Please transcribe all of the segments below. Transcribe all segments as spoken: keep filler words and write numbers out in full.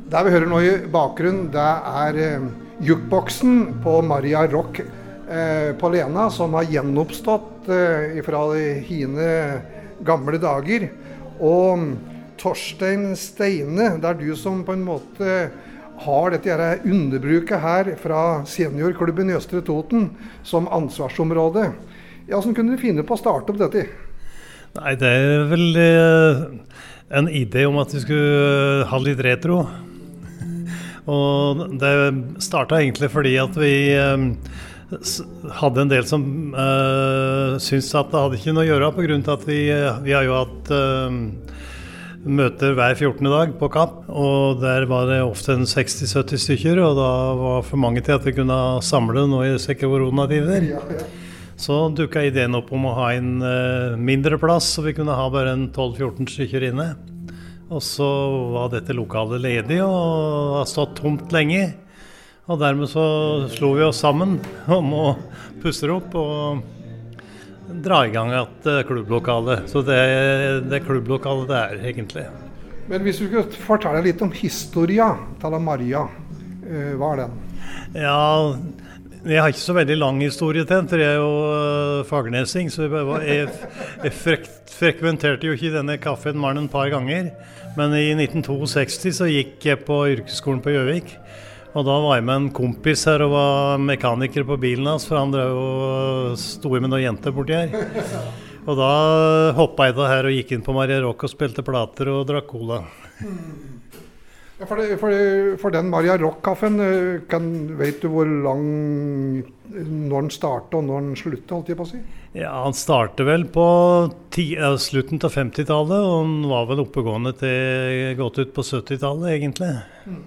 Det vi hører nå i bakgrunnen, det er eh, jukeboksen på Maria Rock eh, på Lena, som har gjenoppstått eh, fra hine gamle dager. Og Torstein Steine, det er du som på en måte har dette her underbruket her fra seniorklubben i Østre Toten som ansvarsområde. Ja, hvordan kunne du finne på å starte opp dette? Nei, det er vel eh, en idé om at vi skulle ha litt retro. Og det startet egentlig fordi at vi eh, hadde en del som eh, syntes at det hadde ikke noe å gjøre på grunn til at vi, vi har jo hatt eh, møter hver fjortende dag på Kapp, og der var det ofte en seksti til sytti stykker, og da var for mange til at vi kunne samle nå i disse koronatider. Ja, ja. Så dukket ideen opp om å ha en eh, mindre plass, så vi kunne ha bare en tolv til fjorten stykker inne. Og så var dette lokalet ledig og har stått tomt lenge. Og dermed så slo vi oss sammen om å pusse opp og dra i gang et klubblokalet. Så det er det klubblokalet det er egentlig. Men hvis du skulle fortelle litt om historia til Maria, hva er den? Ja, jeg har ikke så veldig lang historie til den, for jeg er jo fagnesing, så jeg, jeg frek, frekventerte jo ikke denne kaffen mer enn et par ganger. Men i nitten sekstito så gikk jeg på yrkesskolen på Gjøvik, og da var jeg med en kompis her og var mekaniker på bilen hans, for han drev og stod med noen jenter borti her. Og da hoppet jeg da her og gikk inn på Maria Rock og spilte plater og drakk cola. Ja, for, det, for, det, for den Maria Rock-kaffen, vet du hvor lang, når den startet og når den sluttet, holdt jeg på å si? Ja, han startet vel på ti, uh, slutten til femtitallet, og han var vel oppegående til gått ut på syttitallet egentlig. Mm.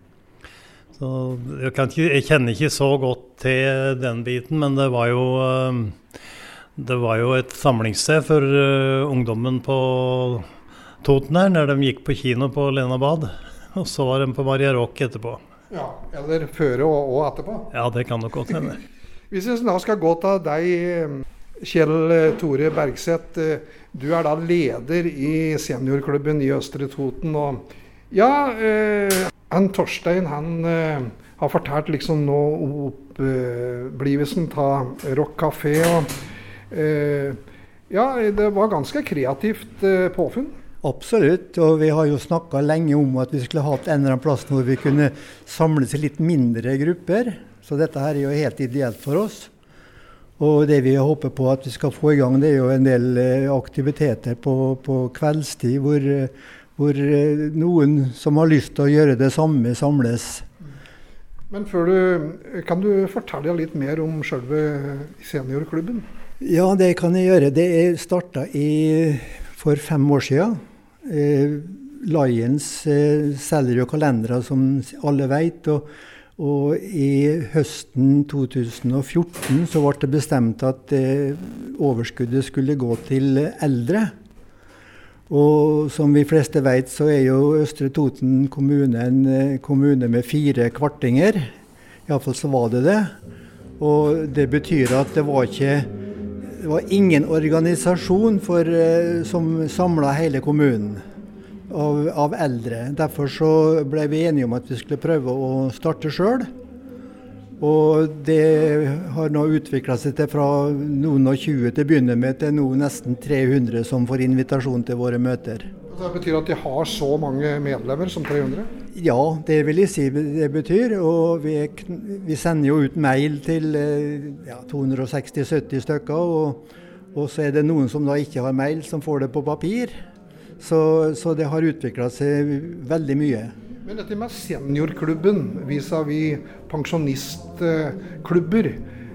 Så jeg, kan ikke, jeg kjenner ikke så godt til den biten, men det var jo, uh, det var jo et samlingssted for uh, ungdommen på Toten her, når de gikk på kino på Lena Bad. Og så var de på Maria Rock etterpå. Ja, eller føre og, og etterpå. Ja, det kan nok godt hende. Hvis jeg da skal gå til deg, Kjell Tore Bergseth, du er da leder i seniorklubben i Østre Toten. Og ja, eh, han Torstein, han eh, har fortalt liksom nå opplivelsen av Rock Café. Og, eh, ja, det var ganske kreativt eh, påfunn. Absolutt, og vi har jo snakket lenge om at vi skulle ha en eller annen plass hvor vi kunne samles i litt mindre grupper. Så dette her er jo helt ideelt for oss. Og det vi håper på at vi skal få i gang, det er jo en del aktiviteter på, på kveldstid, hvor, hvor noen som har lyst til å gjøre det samme samles. Men før du, kan du fortelle litt mer om selve seniorklubben? Ja, det kan jeg gjøre. Det startet i, for fem år siden. Eh, Lions eh, selger jo kalendere som alle vet, og, og i høsten to tusen og fjorten så ble det bestemt at eh, overskuddet skulle gå til eldre. Og som vi fleste vet så er jo Østre Toten kommune en eh, kommune med fire kvartinger. I hvert fall så var det det. Og det betyr at det var ikke Det var ingen organisasjon for, som samlet hele kommunen av, av eldre. Derfor så ble vi enige om at vi skulle prøve å starte selv. Og det har nå utviklet seg til fra noen og tjue til å begynne med til nå nesten tre hundre som får invitasjon til våre møter. Det betyr at de har så mange medlemmer som tre hundre? Ja, det vil jeg si det betyr. Og vi, vi sender jo ut mail til ja, to hundre seksti til sytti stykker, og, og så er det noen som da ikke har mail, som får det på papir. Så, så det har utviklet seg veldig mye. Men dette med seniorklubben vis-à-vis pensjonistklubber,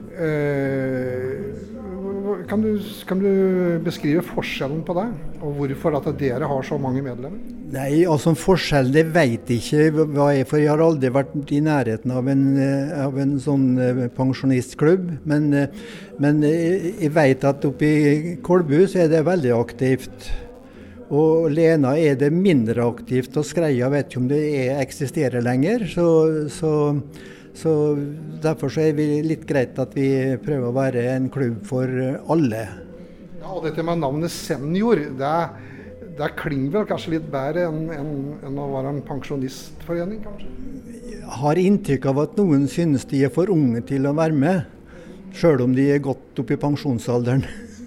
eh, Kan du, kan du beskrive forskjellen på det, og hvorfor at dere har så mange medlemmer? Nei, altså forskjell, det vet jeg ikke hva jeg, for jeg har aldri vært i nærheten av en, av en sånn pensjonistklubb, men, men jeg vet at oppe i Kolbu så er det veldig aktivt. Og Lena er det mindre aktivt, og Skreia vet ikke om det er, eksisterer lenger, så, så Så derfor så er vi litt greit at vi prøver å være en klubb for alle. Ja, og dette med navnet senior, det, det klinger vel kanskje litt bedre enn, enn, enn å være en pensjonistforening, kanskje? Jeg har inntrykk av at noen synes de er for unge til å være med, selv om de er godt opp i pensjonsalderen.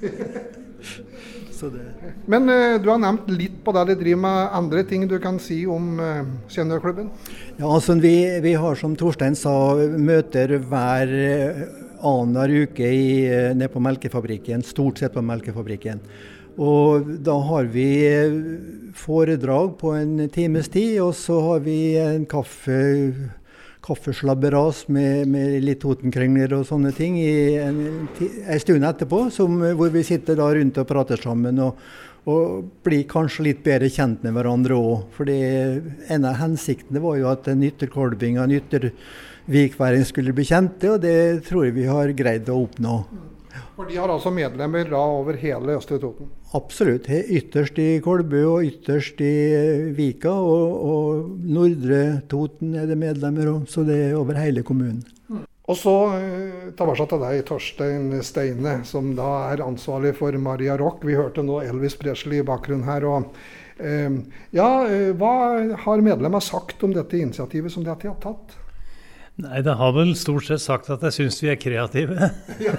Så det. Men uh, du har nevnt litt på det de driver med, andre ting du kan si om uh, seniorklubben? Ja, altså vi, vi har, som Torstein sa, møter hver annen uke i, ned på melkefabrikken, stort sett på melkefabrikken. Og da har vi foredrag på en times tid, og så har vi en kaffe, kaffeslabberas med, med litt totenkrengler og sånne ting i en, en stund etterpå, som, hvor vi sitter da rundt og prater sammen og, og blir kanskje litt bedre kjent med hverandre også. Fordi en av hensiktene var jo at en ytterkolbing og en yttervikværing skulle bli kjente, og det tror jeg vi har greid å oppnå. For de har altså medlemmer da over hele Østre Toten? Absolutt. Ytterst i Kolbu og ytterst i Vika, og, og Nordre Toten er det medlemmer også, så det er over hele kommunen. Mm. Og så tilbake til deg, Torstein Steine, som da er ansvarlig for Maria Rock. Vi hørte nå Elvis Presley i bakgrunnen her. Og, eh, ja, hva har medlemmer sagt om dette initiativet som de har tatt? Nei, det har vel stort sett sagt at jeg synes vi er kreative. Ja.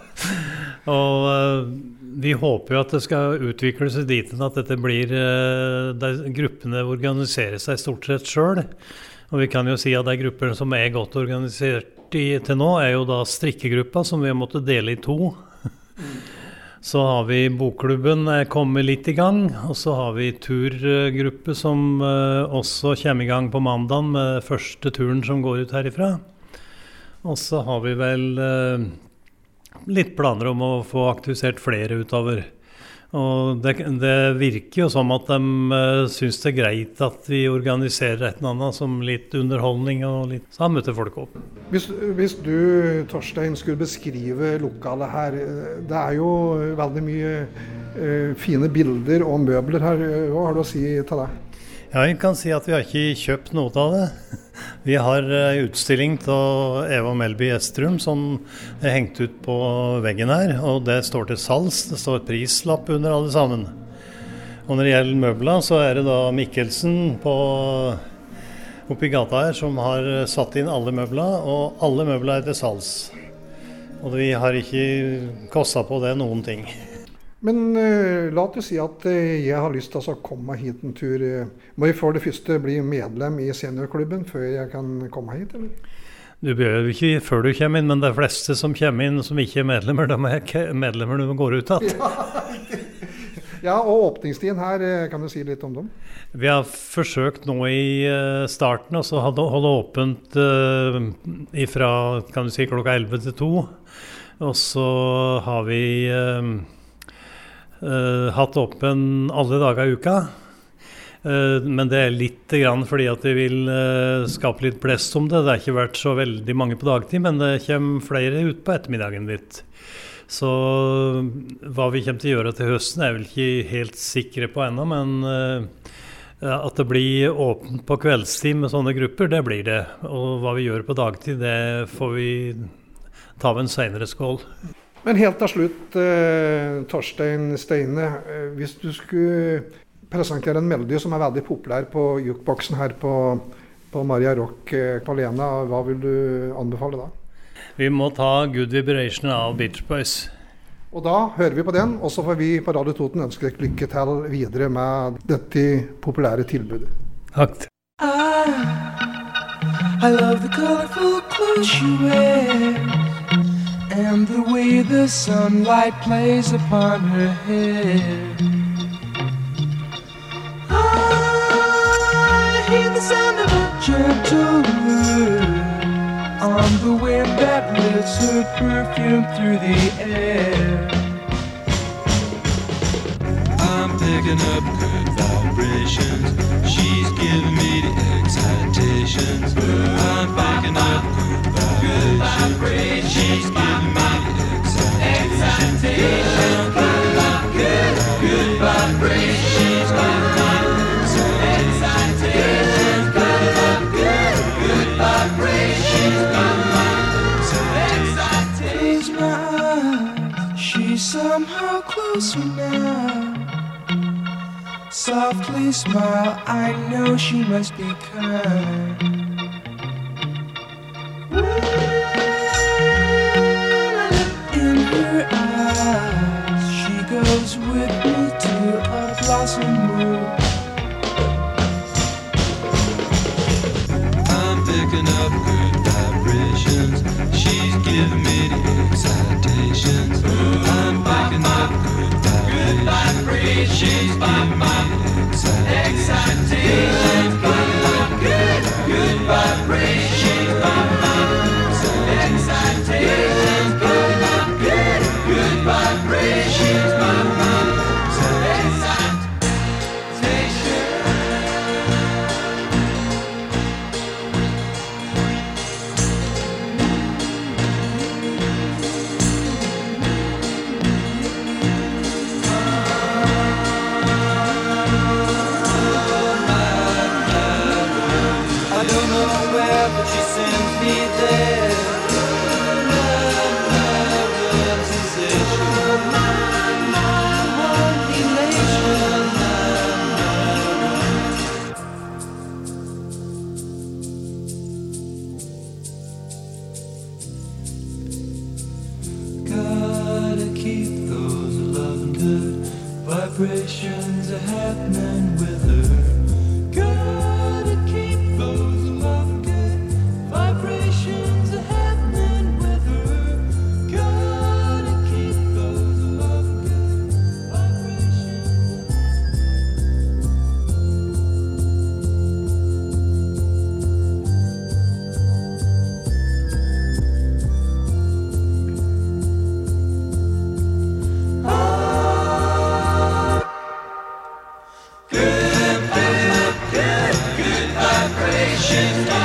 Og uh, vi håper jo at det skal utvikle seg dit at dette blir uh, der gruppene organiserer seg stort sett selv. Og vi kan jo si at de gruppene som er godt organisert i, til nå er jo da strikkegruppa som vi har måttet dele i to. Mm. Så har vi bokklubben kommet litt i gang, og så har vi turgruppe som uh, også kommer i gang på mandag med første turen som går ut herifra. Og så har vi vel uh, litt planer om å få aktivisert flere utover. Og det, det virker jo som at de uh, synes det er greit at vi organiserer et eller annet som litt underholdning og litt, så møter folk opp. Hvis, hvis du, Torstein, skulle beskrive lokalet her, det er jo veldig mye uh, fine bilder og møbler her. Hva har du å si til det? Ja, jeg kan si at vi har ikke kjøpt noe av det. Vi har en utstilling til Eva Melby Estrum som er hengt ut på veggen her, og det står til salgs, det står prislapp under alle sammen. Og når det gjelder møbler, så er det da Mikkelsen på, oppe i gata her som har satt inn alle møbler, og alle møbler er til salgs. Og vi har ikke kostet på det noen ting. Men uh, la oss si at uh, jeg har lyst til å komme hit en tur. Må jeg for det første bli medlem i seniorklubben før jeg kan komme hit, eller? Du behøver ikke før du kommer inn, men de fleste som kommer inn som ikke er medlemmer, de er medlemmer når de går ut av. Ja, ja, og åpningstiden her, kan du si litt om dem? Vi har forsøkt nå i starten, og så holde åpent uh, ifra, kan du si, klokka elleve til to. Og så har vi... Uh, Uh, hatt åpen alle dager i uka, uh, men det er litt grann fordi at vi vil uh, skape litt press om det. Det har ikke vært så veldig mange på dagtid, men det kommer flere ut på ettermiddagen litt. Så hva vi kommer til å gjøre til høsten er vel ikke helt sikre på ennå, men uh, at det blir åpent på kveldstid med sånne grupper, det blir det. Og hva vi gjør på dagtid, det får vi ta ved en senere skål. Men helt til slutt, eh, Torstein Steine, eh, hvis du skulle presentere en melodi som er veldig populær på jukeboksen her på, på Maria Rock eh, på Lena, hva vil du anbefale da? Vi må ta Good Vibration av Beach Boys. Og da hører vi på den, og så får vi på Radio Toten ønske deg lykke til videre med dette populære tilbudet. Takk. I, I love the colorful clothes you wear. And the way the sunlight plays upon her hair. I hear the sound of a gentle word on the wind that lifts her perfume through the air. I'm picking up good vibrations. She's giving me the excitations. I'm picking up good vibrations. She's giving me the excitations. Good, good vibrations. She's giving me the excitations. Good, good vibrations. She's giving me the excitations. Close my eyes. She's somehow closer now. softly smile. I know she must be kind. In her eyes, she goes with me to a blossom room. I'm picking up good vibrations. She's giving me the excitations. I'm picking up good vibrations. She's giving me the excitations. Good, good vibrations. Excitations. Good, good vibrations. But she sends me there. Love, love, sensation. My, my, one elation. Gotta keep those loving good vibrations are happening with her. Gotta keep those loving good vibrations are happening with her. Gotta keep those loving good vibrations. Good, good, good, good vibrations.